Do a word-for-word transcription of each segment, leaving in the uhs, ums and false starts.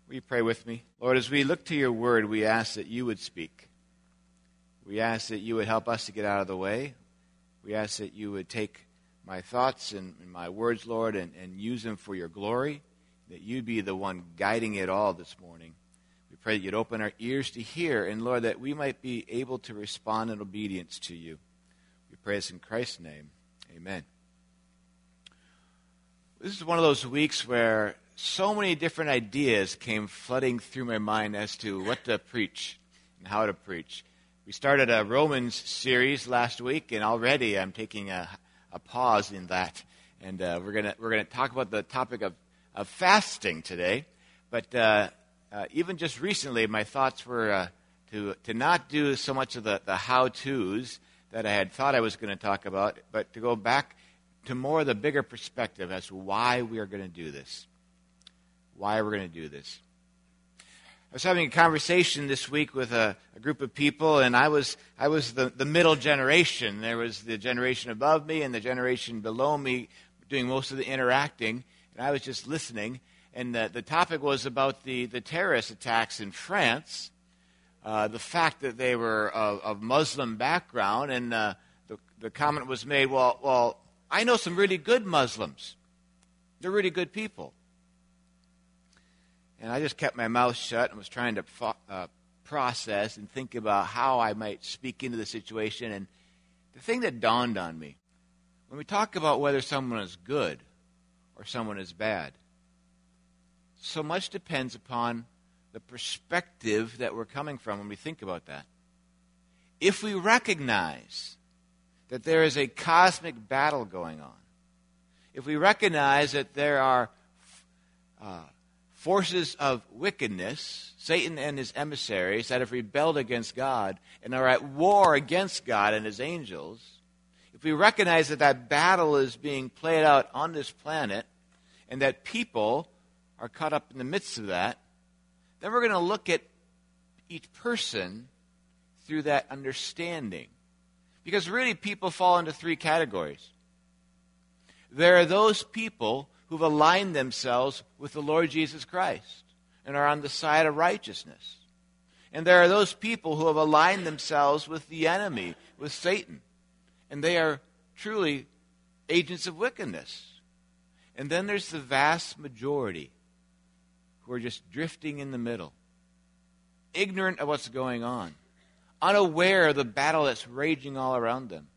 Will you pray with me? Lord, as we look to your word, we ask that you would speak. We ask that you would help us to get out of the way. We ask that you would take my thoughts and, and my words, Lord, and, and use them for your glory, that you'd be the one guiding it all this morning. We pray that you'd open our ears to hear, and Lord, that we might be able to respond in obedience to you. We pray this in Christ's name. Amen. This is one of those weeks where so many different ideas came flooding through my mind as to what to preach and how to preach. We started a Romans series last week, and already I'm taking a, a pause in that. And uh, we're gonna we're gonna talk about the topic of, of fasting today. But uh, uh, even just recently, my thoughts were uh, to to not do so much of the, the how-tos that I had thought I was going to talk about, but to go back to more of the bigger perspective as to why we are going to do this. Why we're going to do this. I was having a conversation this week with a, a group of people, and I was I was the, the middle generation. There was the generation above me and the generation below me doing most of the interacting, and I was just listening. And the, the topic was about the, the terrorist attacks in France, uh, the fact that they were of, of Muslim background, and uh, the, the comment was made, well, well, I know some really good Muslims. They're really good people. And I just kept my mouth shut and was trying to fo- uh, process and think about how I might speak into the situation. And the thing that dawned on me, when we talk about whether someone is good or someone is bad, so much depends upon the perspective that we're coming from when we think about that. If we recognize that there is a cosmic battle going on, if we recognize that there are uh, forces of wickedness, Satan and his emissaries, that have rebelled against God and are at war against God and his angels, if we recognize that that battle is being played out on this planet and that people are caught up in the midst of that, then we're going to look at each person through that understanding. Because really people fall into three categories. There are those people who've aligned themselves with the Lord Jesus Christ and are on the side of righteousness. And there are those people who have aligned themselves with the enemy, with Satan. And they are truly agents of wickedness. And then there's the vast majority who are just drifting in the middle, ignorant of what's going on, unaware of the battle that's raging all around them,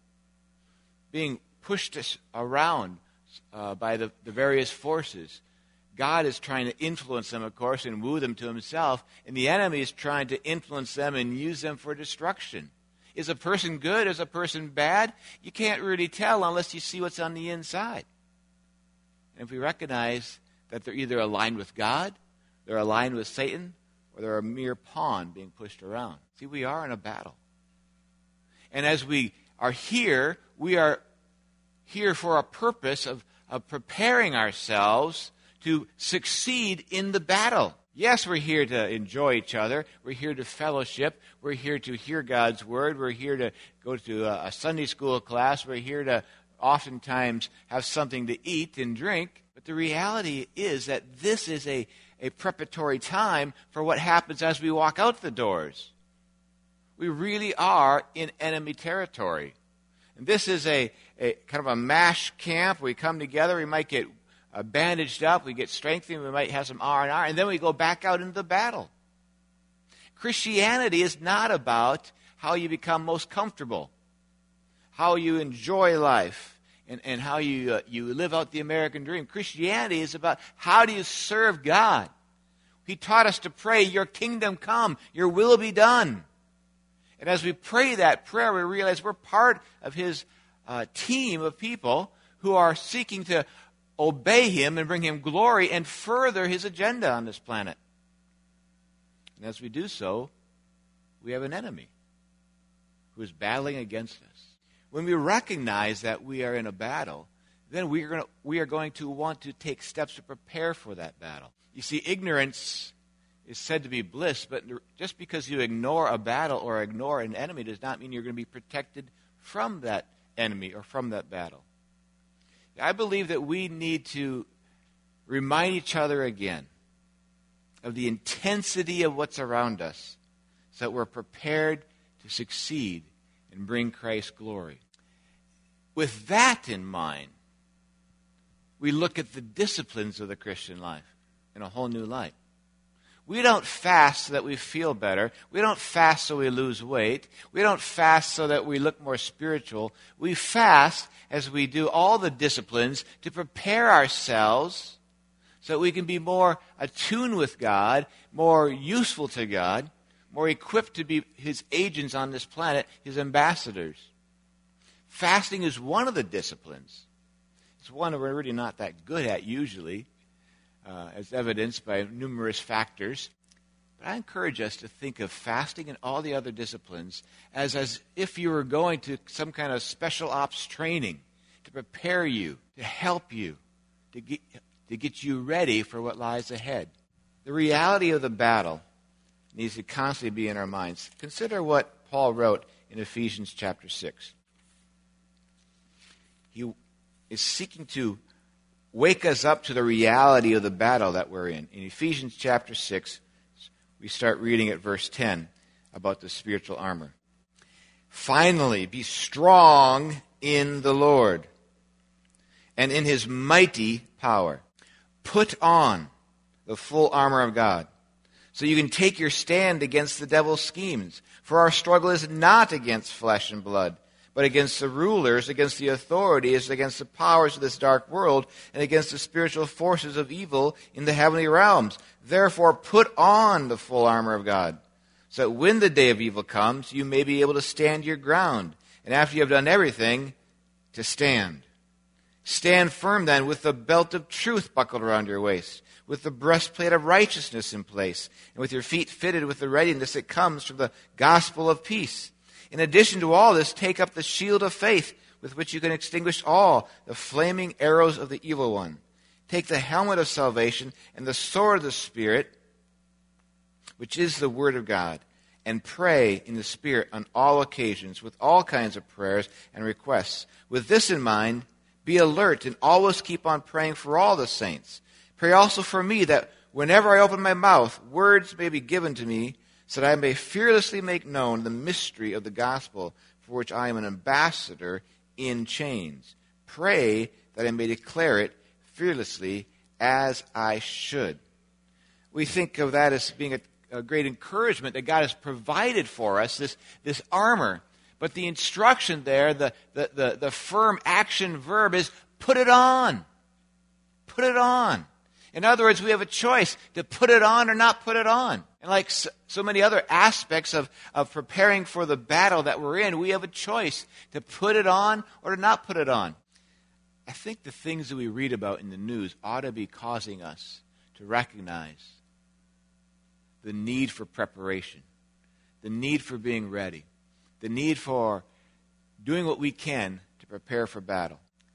being pushed around Uh, by the, the various forces. God is trying to influence them, of course, and woo them to himself, and the enemy is trying to influence them and use them for destruction. Is a person good? Is a person bad? You can't really tell unless you see what's on the inside. And if we recognize that they're either aligned with God, they're aligned with Satan, or they're a mere pawn being pushed around. See, we are in a battle. And as we are here, we are here for a purpose of, of preparing ourselves to succeed in the battle. Yes, we're here to enjoy each other. We're here to fellowship. We're here to hear God's word. We're here to go to a, a Sunday school class. We're here to oftentimes have something to eat and drink. But the reality is that this is a, a preparatory time for what happens as we walk out the doors. We really are in enemy territory. And this is a, a kind of a mash camp. We come together. We might get uh, bandaged up. We get strengthened. We might have some R and R. And then we go back out into the battle. Christianity is not about how you become most comfortable, how you enjoy life, and, and how you, uh, you live out the American dream. Christianity is about how do you serve God. He taught us to pray, your kingdom come, your will be done. And as we pray that prayer, we realize we're part of his uh, team of people who are seeking to obey him and bring him glory and further his agenda on this planet. And as we do so, we have an enemy who is battling against us. When we recognize that we are in a battle, then we are going to, we are going to want to take steps to prepare for that battle. You see, ignorance is said to be bliss, but just because you ignore a battle or ignore an enemy does not mean you're going to be protected from that enemy or from that battle. I believe that we need to remind each other again of the intensity of what's around us so that we're prepared to succeed and bring Christ glory. With that in mind, we look at the disciplines of the Christian life in a whole new light. We don't fast so that we feel better. We don't fast so we lose weight. We don't fast so that we look more spiritual. We fast as we do all the disciplines to prepare ourselves so that we can be more attuned with God, more useful to God, more equipped to be His agents on this planet, His ambassadors. Fasting is one of the disciplines. It's one that we're really not that good at usually, uh, as evidenced by numerous factors. But I encourage us to think of fasting and all the other disciplines as, as if you were going to some kind of special ops training to prepare you, to help you, to get, to get you ready for what lies ahead. The reality of the battle needs to constantly be in our minds. Consider what Paul wrote in Ephesians chapter six. He is seeking to wake us up to the reality of the battle that we're in. In Ephesians chapter six, we start reading at verse ten about the spiritual armor. Finally, be strong in the Lord and in His mighty power. Put on the full armor of God, so you can take your stand against the devil's schemes. For our struggle is not against flesh and blood, but against the rulers, against the authorities, against the powers of this dark world, and against the spiritual forces of evil in the heavenly realms. Therefore, put on the full armor of God, so that when the day of evil comes, you may be able to stand your ground, and after you have done everything, to stand. Stand firm then with the belt of truth buckled around your waist, with the breastplate of righteousness in place, and with your feet fitted with the readiness that comes from the gospel of peace. In addition to all this, take up the shield of faith, with which you can extinguish all the flaming arrows of the evil one. Take the helmet of salvation and the sword of the Spirit, which is the word of God, and pray in the Spirit on all occasions with all kinds of prayers and requests. With this in mind, be alert and always keep on praying for all the saints. Pray also for me that whenever I open my mouth, words may be given to me, so that I may fearlessly make known the mystery of the gospel, for which I am an ambassador in chains. Pray that I may declare it fearlessly as I should. We think of that as being a, a great encouragement that God has provided for us, this, this armor. But the instruction there, the, the, the, the firm action verb is put it on. Put it on. In other words, we have a choice to put it on or not put it on. And like so, so many other aspects of, of preparing for the battle that we're in, we have a choice to put it on or to not put it on. I think the things that we read about in the news ought to be causing us to recognize the need for preparation, the need for being ready, the need for doing what we can to prepare for battle.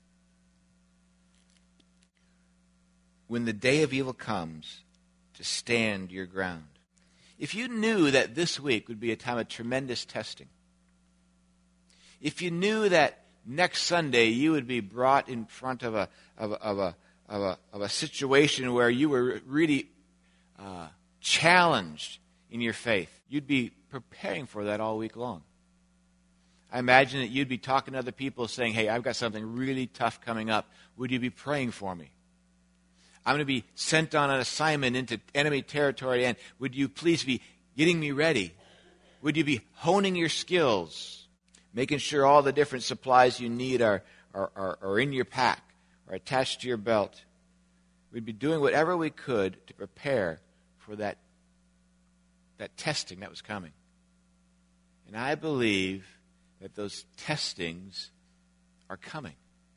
When the day of evil comes, to stand your ground. If you knew that this week would be a time of tremendous testing, if you knew that next Sunday you would be brought in front of a of a of a of a, of a situation where you were really uh, challenged in your faith, you'd be preparing for that all week long. I imagine that you'd be talking to other people saying, hey, I've got something really tough coming up. Would you be praying for me? I'm going to be sent on an assignment into enemy territory, and would you please be getting me ready? Would you be honing your skills, making sure all the different supplies you need are, are, are, are in your pack or attached to your belt? We'd be doing whatever we could to prepare for that, that testing that was coming. And I believe that those testings are coming.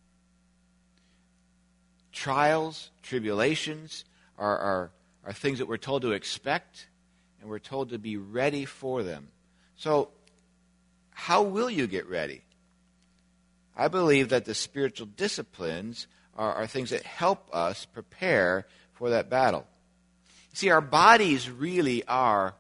Trials, tribulations are, are, are things that we're told to expect, and we're told to be ready for them. So, how will you get ready? I believe that the spiritual disciplines are, are things that help us prepare for that battle. See, our bodies really are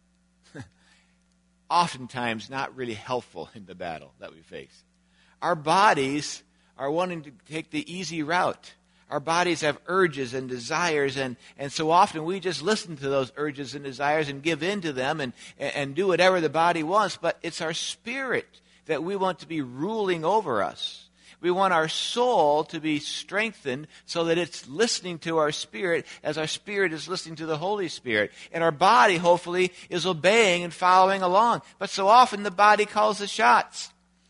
oftentimes not really helpful in the battle that we face. Our bodies are wanting to take the easy route. Our bodies have urges and desires, and, and so often we just listen to those urges and desires and give in to them and, and do whatever the body wants, but it's our spirit that we want to be ruling over us. We want our soul to be strengthened so that it's listening to our spirit as our spirit is listening to the Holy Spirit. And our body, hopefully, is obeying and following along. But so often the body calls the shots.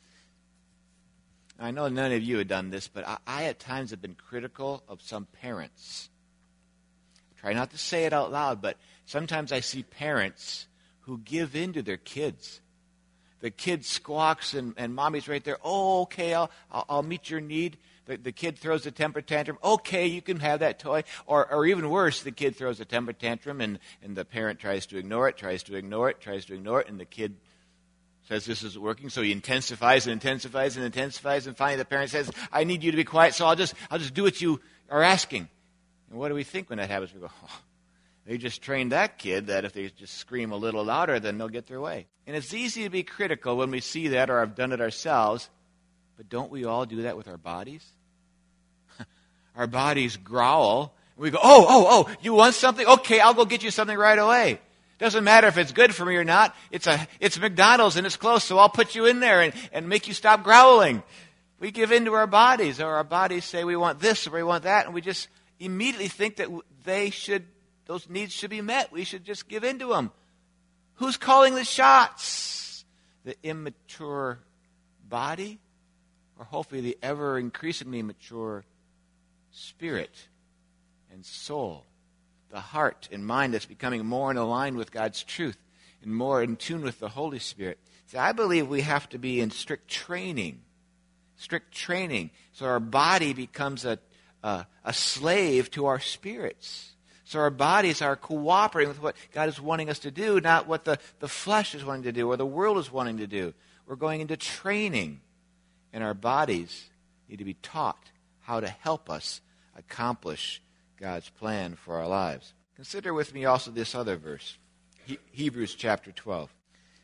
I know none of you have done this, but I, I at times have been critical of some parents. I try not to say it out loud, but sometimes I see parents who give in to their kids. The kid squawks and, and mommy's right there. Oh, okay, I'll, I'll, I'll meet your need. The, the kid throws a temper tantrum. Okay, you can have that toy. Or, or even worse, the kid throws a temper tantrum and, and the parent tries to ignore it, tries to ignore it, tries to ignore it, and the kid says this isn't working, so he intensifies and intensifies and intensifies, and finally the parent says, I need you to be quiet, so I'll just I'll just do what you are asking. And what do we think when that happens? We go, oh, they just trained that kid that if they just scream a little louder, then they'll get their way. And it's easy to be critical when we see that or have done it ourselves, but don't we all do that with our bodies? Our bodies growl, and we go, oh, oh, oh, you want something? Okay, I'll go get you something right away. Doesn't matter if it's good for me or not. It's a it's McDonald's and it's close, so I'll put you in there and, and make you stop growling. We give in to our bodies, or our bodies say we want this or we want that, and we just immediately think that they should, those needs should be met. We should just give in to them. Who's calling the shots? The immature body, or hopefully the ever increasingly mature spirit and soul? The heart and mind that's becoming more in line with God's truth and more in tune with the Holy Spirit. See, I believe we have to be in strict training, strict training, so our body becomes a, a, a slave to our spirits. So our bodies are cooperating with what God is wanting us to do, not what the, the flesh is wanting to do or the world is wanting to do. We're going into training, and our bodies need to be taught how to help us accomplish God's plan for our lives. Consider with me also this other verse, he- Hebrews chapter twelve.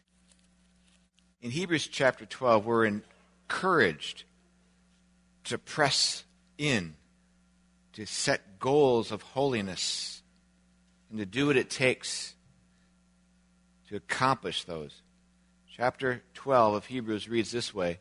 In Hebrews chapter twelve, we're encouraged to press in, to set goals of holiness, and to do what it takes to accomplish those. Chapter twelve of Hebrews reads this way,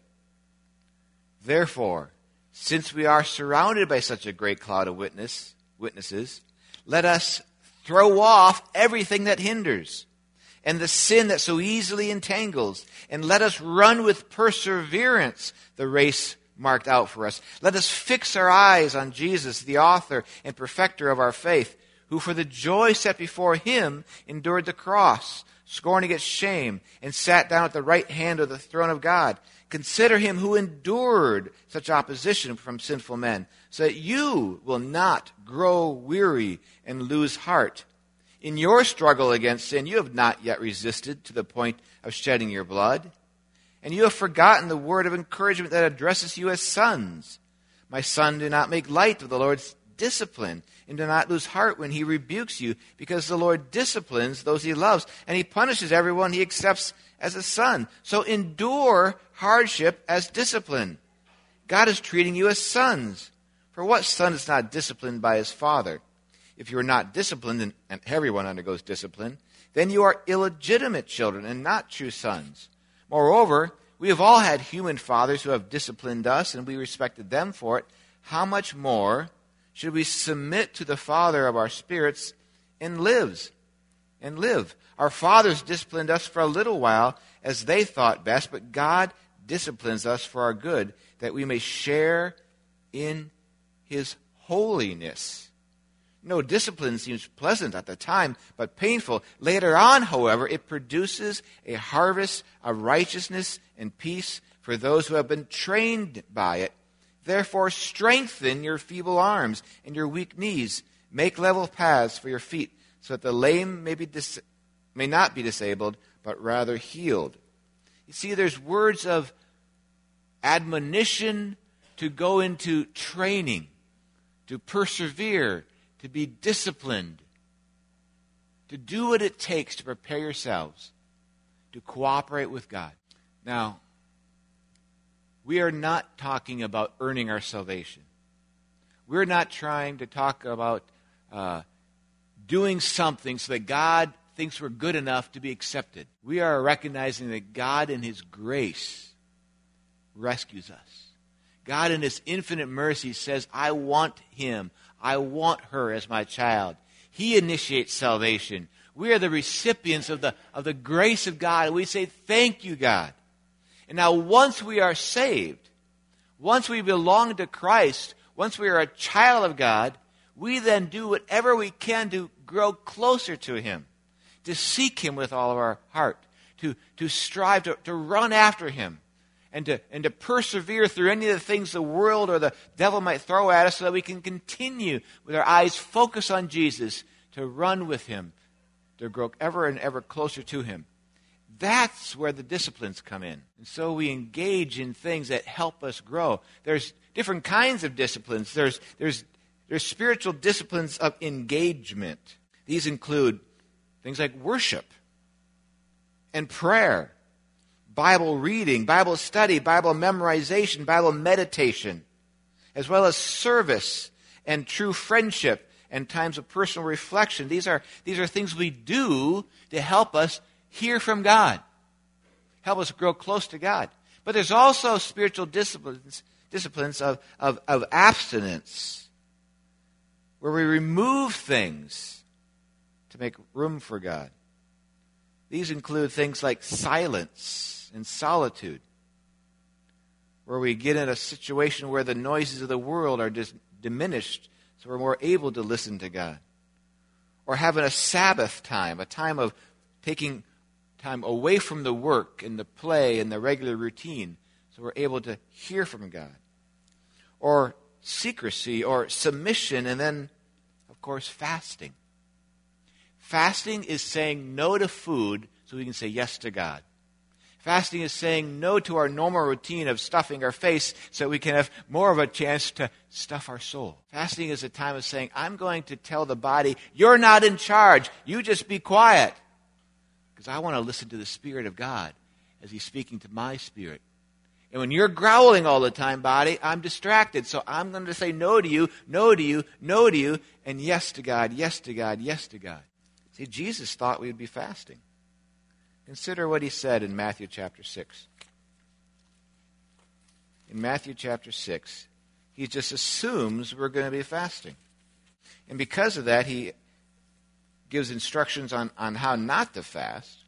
Therefore, since we are surrounded by such a great cloud of witness, witnesses, let us throw off everything that hinders and the sin that so easily entangles, and let us run with perseverance the race marked out for us. Let us fix our eyes on Jesus, the author and perfecter of our faith, who for the joy set before him endured the cross, scorning its shame, and sat down at the right hand of the throne of God. Consider him who endured such opposition from sinful men, so that you will not grow weary and lose heart. In your struggle against sin, you have not yet resisted to the point of shedding your blood. And you have forgotten the word of encouragement that addresses you as sons. My son, do not make light of the Lord's discipline, and do not lose heart when he rebukes you, because the Lord disciplines those he loves, and he punishes everyone he accepts as a son. So endure hardship as discipline. God is treating you as sons. For what son is not disciplined by his father? If you are not disciplined, and, and everyone undergoes discipline, then you are illegitimate children and not true sons. Moreover, we have all had human fathers who have disciplined us, and we respected them for it. How much more should we submit to the Father of our spirits and lives and live? Our fathers disciplined us for a little while as they thought best, but God disciplines us for our good, that we may share in his holiness. No, discipline seems pleasant at the time, but painful. Later on, however, it produces a harvest of righteousness and peace for those who have been trained by it. Therefore, strengthen your feeble arms and your weak knees. Make level paths for your feet, so that the lame may be dis- may not be disabled, but rather healed. You see, there's words of admonition to go into training, to persevere, to be disciplined, to do what it takes to prepare yourselves to cooperate with God. Now, we are not talking about earning our salvation. We're not trying to talk about uh, doing something so that God thinks we're good enough to be accepted. We are recognizing that God in His grace rescues us. God in His infinite mercy says, I want him, I want her as my child. He initiates salvation. We are the recipients of the, of the grace of God, and we say, thank you, God. And now once we are saved, once we belong to Christ, once we are a child of God, we then do whatever we can to grow closer to Him, to seek Him with all of our heart, to, to strive to, to run after Him, and to, and to persevere through any of the things the world or the devil might throw at us so that we can continue with our eyes focused on Jesus, to run with Him, to grow ever and ever closer to Him. That's where the disciplines come in. And so we engage in things that help us grow. There's different kinds of disciplines. There's, there's, there's spiritual disciplines of engagement. These include things like worship and prayer, Bible reading, Bible study, Bible memorization, Bible meditation, as well as service and true friendship and times of personal reflection. These are, these are things we do to help us hear from God, help us grow close to God. But there's also spiritual disciplines, disciplines of, of, of abstinence, where we remove things to make room for God. These include things like silence and solitude, where we get in a situation where the noises of the world are just diminished, so we're more able to listen to God. Or having a Sabbath time, a time of taking time away from the work and the play and the regular routine, so we're able to hear from God. Or secrecy or submission, and then, of course, fasting. Fasting is saying no to food so we can say yes to God. Fasting is saying no to our normal routine of stuffing our face so we can have more of a chance to stuff our soul. Fasting is a time of saying, I'm going to tell the body, you're not in charge. You just be quiet. Because I want to listen to the Spirit of God as He's speaking to my spirit. And when you're growling all the time, body, I'm distracted. So I'm going to say no to you, no to you, no to you, and yes to God, yes to God, yes to God. See, Jesus thought we would be fasting. Consider what He said in Matthew chapter six. In Matthew chapter six, He just assumes we're going to be fasting. And because of that, He gives instructions on, on how not to fast.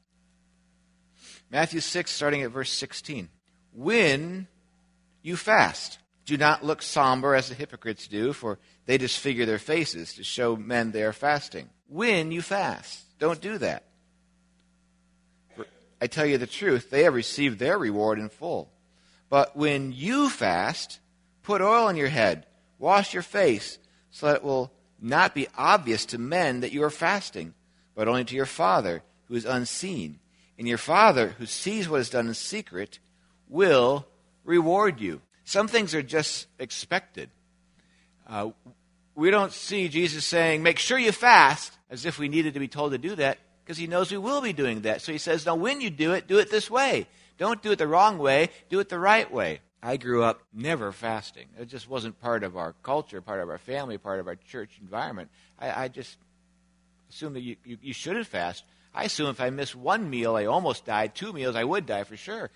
Matthew six, starting at verse sixteen. When you fast, do not look somber as the hypocrites do, for they disfigure their faces to show men they are fasting. When you fast, don't do that. For I tell you the truth, they have received their reward in full. But when you fast, put oil on your head, wash your face, so that it will not be obvious to men that you are fasting, but only to your Father who is unseen. And your Father who sees what is done in secret will reward you. Some things are just expected. Uh, we don't see Jesus saying, make sure you fast, as if we needed to be told to do that, because He knows we will be doing that. So He says, now when you do it, do it this way. Don't do it the wrong way, do it the right way. I grew up never fasting. It just wasn't part of our culture, part of our family, part of our church environment. I, I just assumed that you, you, you shouldn't fast. I assume if I missed one meal, I almost died. Two meals, I would die for sure.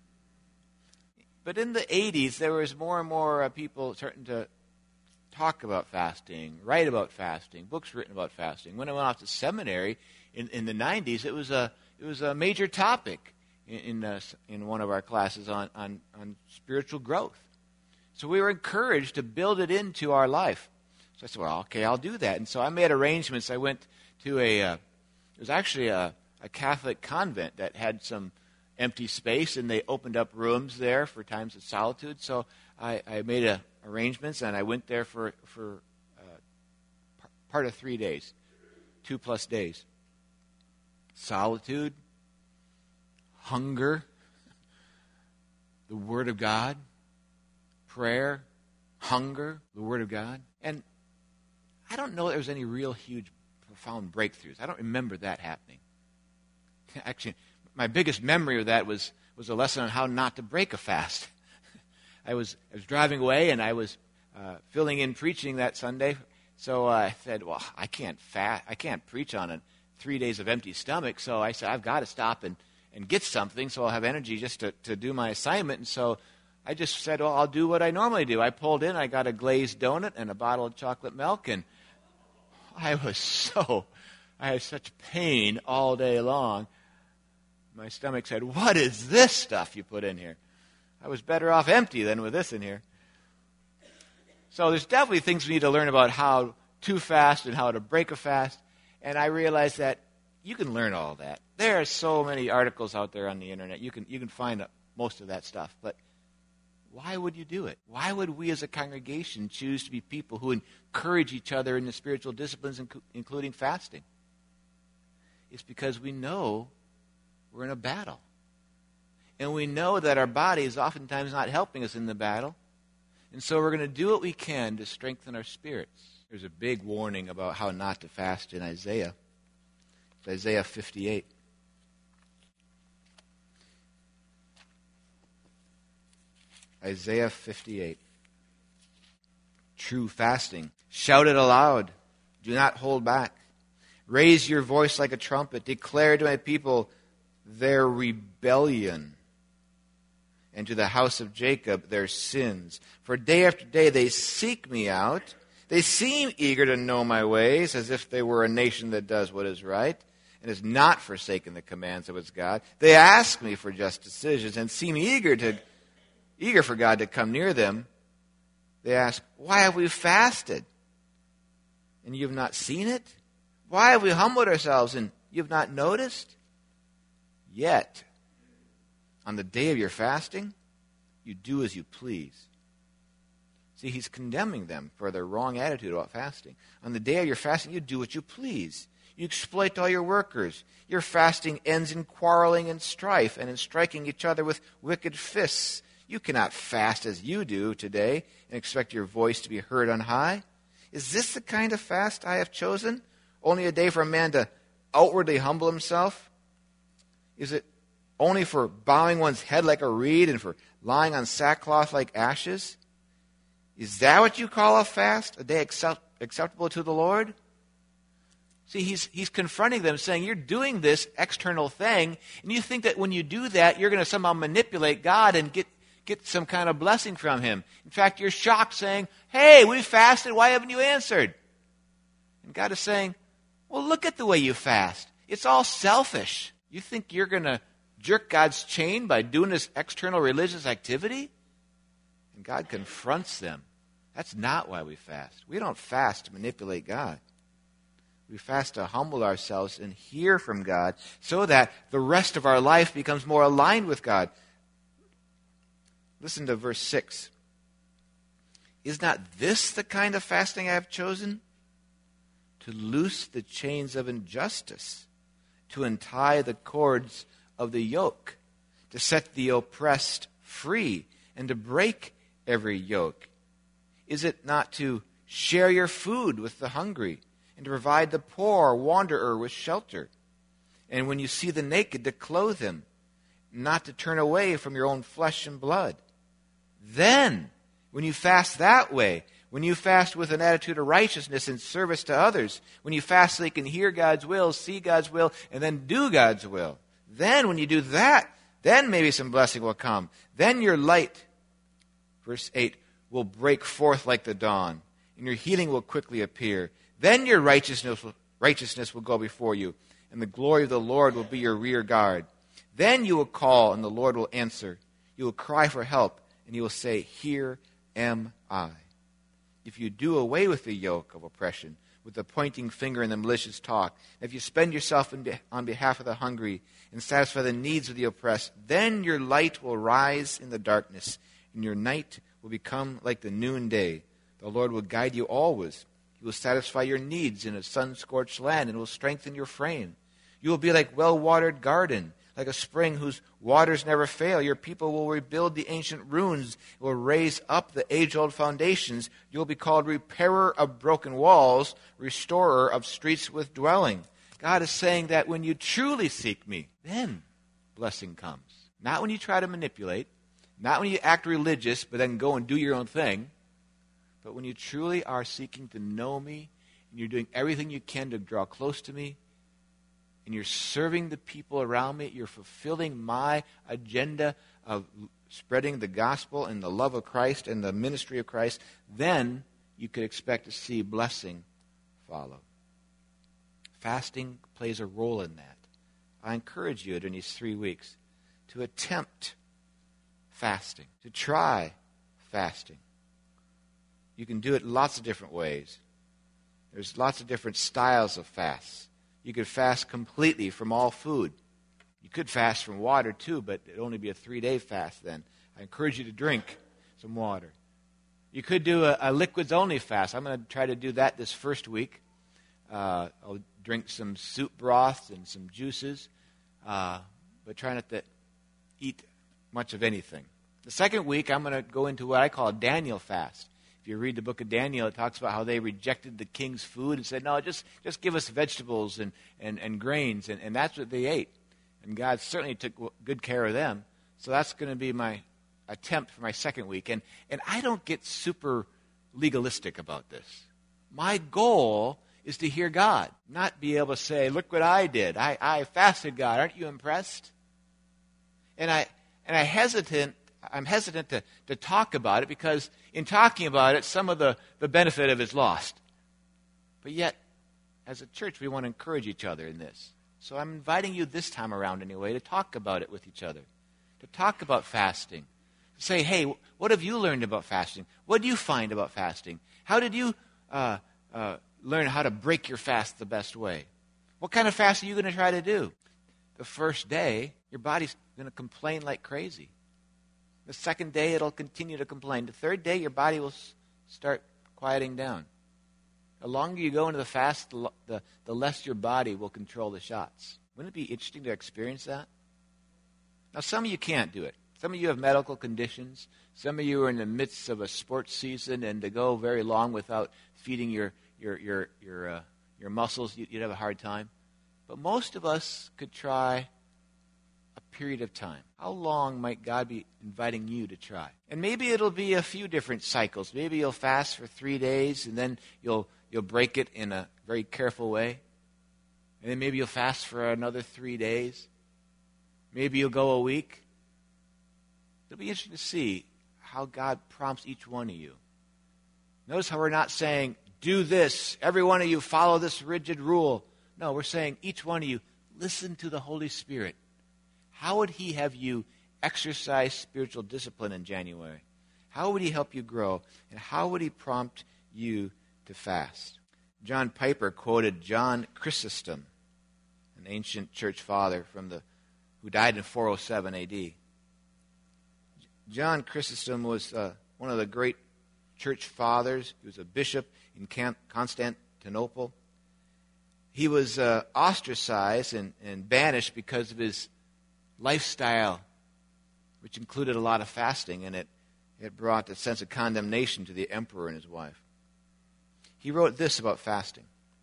But in the eighties, there was more and more uh, people starting to talk about fasting, write about fasting, books written about fasting. When I went off to seminary in, in the nineties, it was a it was a major topic in in, uh, in one of our classes on, on, on spiritual growth. So we were encouraged to build it into our life. So I said, well, okay, I'll do that. And so I made arrangements. I went to a, uh, it was actually a, a Catholic convent that had some empty space, and they opened up rooms there for times of solitude. So I, I made a, arrangements, and I went there for, for uh, part of three days, two plus days. Solitude, hunger, the Word of God, prayer, hunger, the Word of God. And I don't know that there was any real huge, profound breakthroughs. I don't remember that happening. Actually, my biggest memory of that was, was a lesson on how not to break a fast. I was I was driving away, and I was uh, filling in preaching that Sunday. So uh, I said, well, I can't fast. I can't preach on a three days of empty stomach. So I said, I've got to stop and, and get something so I'll have energy just to, to do my assignment. And so I just said, well, I'll do what I normally do. I pulled in, I got a glazed donut and a bottle of chocolate milk, and I was so, I had such pain all day long. My stomach said, what is this stuff you put in here? I was better off empty than with this in here. So there's definitely things we need to learn about how to fast and how to break a fast. And I realized that you can learn all that. There are so many articles out there on the internet. You can you can find most of that stuff. But why would you do it? Why would we as a congregation choose to be people who encourage each other in the spiritual disciplines, including fasting? It's because we know we're in a battle. And we know that our body is oftentimes not helping us in the battle. And so we're going to do what we can to strengthen our spirits. There's a big warning about how not to fast in Isaiah. It's Isaiah fifty-eight. Isaiah fifty-eight. True fasting. Shout it aloud. Do not hold back. Raise your voice like a trumpet. Declare to my people their rebellion, and to the house of Jacob their sins. For day after day they seek me out. They seem eager to know my ways, as if they were a nation that does what is right and has not forsaken the commands of its God. They ask me for just decisions and seem eager to eager for God to come near them. They ask, why have we fasted and you have not seen it? Why have we humbled ourselves and you have not noticed? Yet, on the day of your fasting, you do as you please. See, he's condemning them for their wrong attitude about fasting. On the day of your fasting, you do what you please. You exploit all your workers. Your fasting ends in quarreling and strife and in striking each other with wicked fists. You cannot fast as you do today and expect your voice to be heard on high. Is this the kind of fast I have chosen? Only a day for a man to outwardly humble himself? Is it only for bowing one's head like a reed and for lying on sackcloth like ashes? Is that what you call a fast? A day accept, acceptable to the Lord? See, he's, he's confronting them, saying, you're doing this external thing, and you think that when you do that, you're going to somehow manipulate God and get, get some kind of blessing from him. In fact, you're shocked, saying, hey, we fasted, why haven't you answered? And God is saying, well, look at the way you fast. It's all selfish. You think you're going to jerk God's chain by doing this external religious activity? And God confronts them. That's not why we fast. We don't fast to manipulate God. We fast to humble ourselves and hear from God so that the rest of our life becomes more aligned with God. Listen to verse six. Is not this the kind of fasting I have chosen? To loose the chains of injustice, to untie the cords of the yoke, to set the oppressed free, and to break every yoke? Is it not to share your food with the hungry, and to provide the poor wanderer with shelter? And when you see the naked, to clothe him, not to turn away from your own flesh and blood? Then, when you fast that way, when you fast with an attitude of righteousness and service to others, when you fast so you can hear God's will, see God's will, and then do God's will, then when you do that, then maybe some blessing will come. Then your light, verse eight, will break forth like the dawn, and your healing will quickly appear. Then your righteousness will, righteousness will go before you, and the glory of the Lord will be your rear guard. Then you will call, and the Lord will answer. You will cry for help, and he will say, here am I. If you do away with the yoke of oppression, with the pointing finger and the malicious talk, if you spend yourself in be- on behalf of the hungry and satisfy the needs of the oppressed, then your light will rise in the darkness, and your night will become like the noonday. The Lord will guide you always. He will satisfy your needs in a sun-scorched land and will strengthen your frame. You will be like well-watered garden, like a spring whose waters never fail. Your people will rebuild the ancient ruins, will raise up the age-old foundations. You will be called repairer of broken walls, restorer of streets with dwelling. God is saying that when you truly seek me, then blessing comes. Not when you try to manipulate, not when you act religious but then go and do your own thing, But when you truly are seeking to know me, and you're doing everything you can to draw close to me, and you're serving the people around me, you're fulfilling my agenda of spreading the gospel and the love of Christ and the ministry of Christ, then you could expect to see blessing follow. Fasting plays a role in that. I encourage you during these three weeks to attempt fasting, to try fasting. You can do it lots of different ways. There's lots of different styles of fasts. You could fast completely from all food. You could fast from water too, but it'd only be a three-day fast then. I encourage you to drink some water. You could do a, a liquids-only fast. I'm going to try to do that this first week. Uh, I'll drink some soup broths and some juices, uh, but try not to eat much of anything. The second week, I'm going to go into what I call a Daniel fast. If you read the book of Daniel, it talks about how they rejected the king's food and said, no, just, just give us vegetables and, and, and grains, and, and that's what they ate. And God certainly took good care of them. So that's going to be my attempt for my second week. And, and I don't get super legalistic about this. My goal is to hear God, not be able to say, look what I did. I, I fasted, God. Aren't you impressed? And I and I hesitant I'm hesitant to, to talk about it because in talking about it, some of the, the benefit of it is lost. But yet, as a church, we want to encourage each other in this. So I'm inviting you this time around anyway to talk about it with each other, to talk about fasting, to say, hey, what have you learned about fasting? What do you find about fasting? How did you uh, uh, learn how to break your fast the best way? What kind of fast are you going to try to do? The first day, your body's going to complain like crazy. The second day, it'll continue to complain. The third day, your body will s- start quieting down. The longer you go into the fast, the, the, the less your body will control the shots. Wouldn't it be interesting to experience that? Now, some of you can't do it. Some of you have medical conditions. Some of you are in the midst of a sports season, and to go very long without feeding your your your your uh, your muscles, you'd have a hard time. But most of us could try a period of time. How long might God be inviting you to try? And maybe it'll be a few different cycles. Maybe you'll fast for three days, and then you'll you'll break it in a very careful way. And then maybe you'll fast for another three days. Maybe you'll go a week. It'll be interesting to see how God prompts each one of you. Notice how we're not saying, do this, every one of you follow this rigid rule. No, we're saying, each one of you, listen to the Holy Spirit. How would He have you exercise spiritual discipline in January? How would He help you grow? And how would He prompt you to fast? John Piper quoted John Chrysostom, an ancient church father from the who died in four oh seven A D. John Chrysostom was uh, one of the great church fathers. He was a bishop in Constantinople. He was uh, ostracized and, and banished because of his lifestyle, which included a lot of fasting, and it, it brought a sense of condemnation to the emperor and his wife. He wrote this about fasting.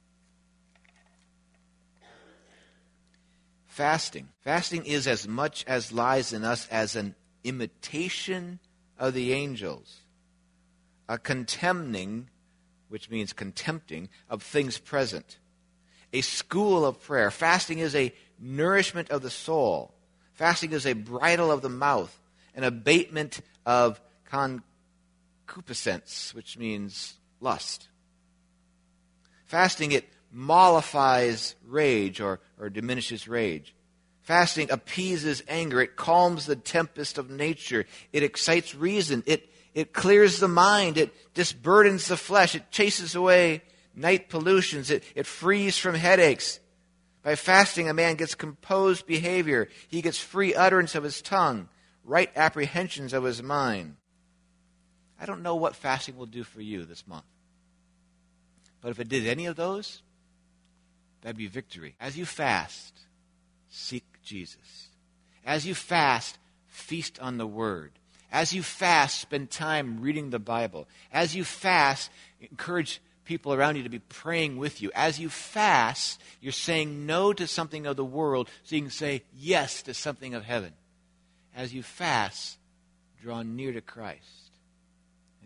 Fasting. Fasting is as much as lies in us as an imitation of the angels, a contemning, which means contempting, of things present, a school of prayer. Fasting is a nourishment of the soul. Fasting is a bridle of the mouth, an abatement of concupiscence, which means lust. Fasting, it mollifies rage or, or diminishes rage. Fasting appeases anger. It calms the tempest of nature. It excites reason. It, it clears the mind. It disburdens the flesh. It chases away night pollutions. It, it frees from headaches. By fasting, a man gets composed behavior. He gets free utterance of his tongue, right apprehensions of his mind. I don't know what fasting will do for you this month. But if it did any of those, that'd be victory. As you fast, seek Jesus. As you fast, feast on the Word. As you fast, spend time reading the Bible. As you fast, encourage people around you to be praying with you. As you fast, you're saying no to something of the world so you can say yes to something of heaven. As you fast, draw near to Christ, and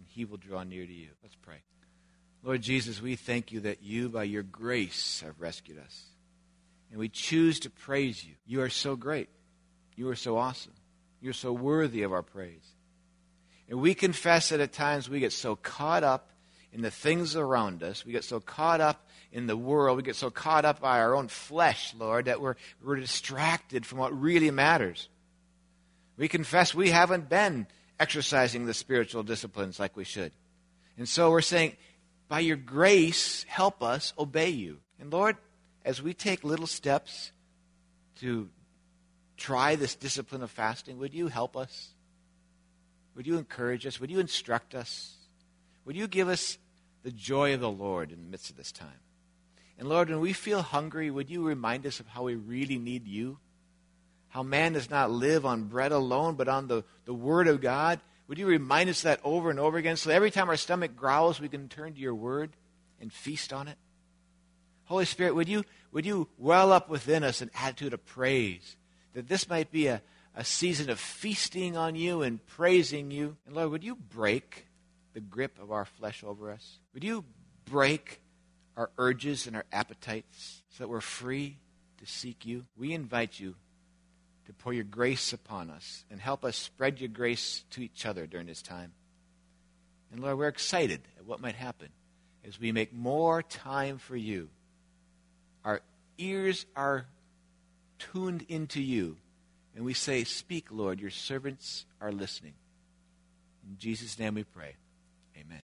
he will draw near to you. Let's pray. Lord Jesus, we thank you that you, by your grace, have rescued us. And we choose to praise you. You are so great. You are so awesome. You're so worthy of our praise. And we confess that at times we get so caught up in the things around us. We get so caught up in the world. We get so caught up by our own flesh, Lord, that we're, we're distracted from what really matters. We confess we haven't been exercising the spiritual disciplines like we should. And so we're saying, by your grace, help us obey you. And Lord, as we take little steps to try this discipline of fasting, would you help us? Would you encourage us? Would you instruct us? Would you give us the joy of the Lord in the midst of this time? And Lord, when we feel hungry, would you remind us of how we really need you? How man does not live on bread alone, but on the, the Word of God. Would you remind us of that over and over again, so that every time our stomach growls, we can turn to your Word and feast on it? Holy Spirit, would you, would you well up within us an attitude of praise, that this might be a, a season of feasting on you and praising you? And Lord, would you break the grip of our flesh over us? Would you break our urges and our appetites so that we're free to seek you? We invite you to pour your grace upon us and help us spread your grace to each other during this time. And Lord, we're excited at what might happen as we make more time for you. Our ears are tuned into you, and we say, speak, Lord, your servants are listening. In Jesus' name we pray. Amen.